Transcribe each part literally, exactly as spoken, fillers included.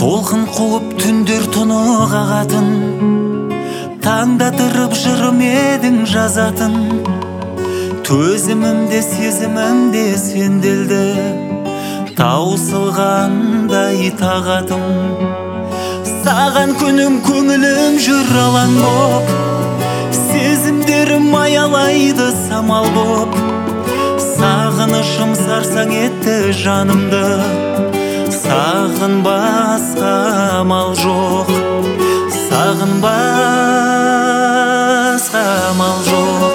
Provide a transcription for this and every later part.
толқын қуып түндер тұны қағатын, таңдатырып жырым едің жазатын. Төзімімде сезімімде сенделді, таусылғандай тағатым. Саған күнім көңілім жүр алаң боп, сезімдерім аялайды самал боп. Сағынышым сарсаң етті жанымды, сағынбасқа амал жоқ, сағынбасқа амал жоқ.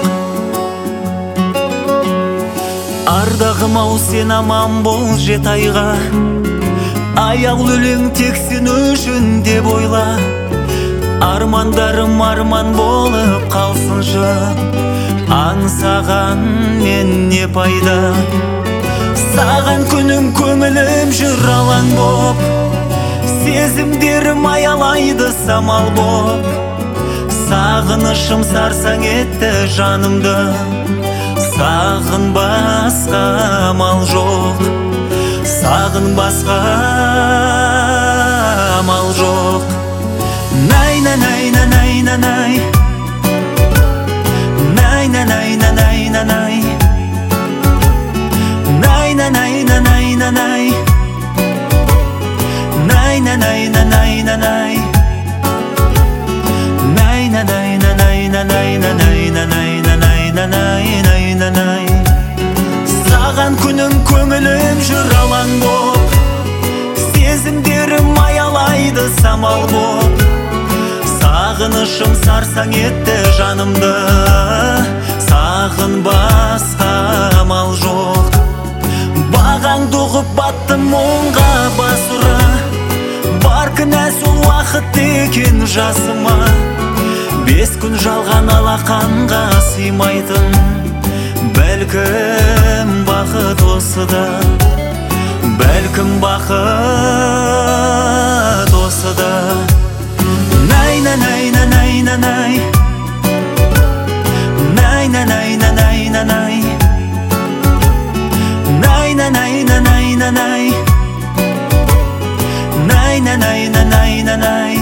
Ардағым-ау сен аман бол жет айға, аял өлең тек сен үшін деп ойла. Армандарым арман болып қалсыншы, аңсаған мен не пайда. Саған күнім көңілім жүр алаң боп, сезімдерім аялайды самал боп. Сағынышым сарсаң етті жанымды, сағынбасқа амал жоқ, сағынбасқа амал жоқ. Най-на-най-на-най-на-най, най-на-най-на-най-на-най, най-на-най-на-най-на-най, най-на-най-на-най-на-най, най-на-най-на-най-на-най-на-най-на-най-на-най-на-най. Саған күнім көңілім жүр алаң боп, сезімдерім аялайды самал боп. Сағынышым сарсаң етті жанымды, сағынбасқа амал жоқ. Бағаңды ұғып баттым мұңға бас ұра, бар кінәсі уақыт екен жасыма. Бес күн жалған алақанға сыймайтын, бәлкім бақыт осыда, бәлкім бақыт осыда. Най-на-най-на-най-на-най, най-на-най-на-най-на-най, най-на-най-на-най-на-най, най-на-най-на-най-на-най.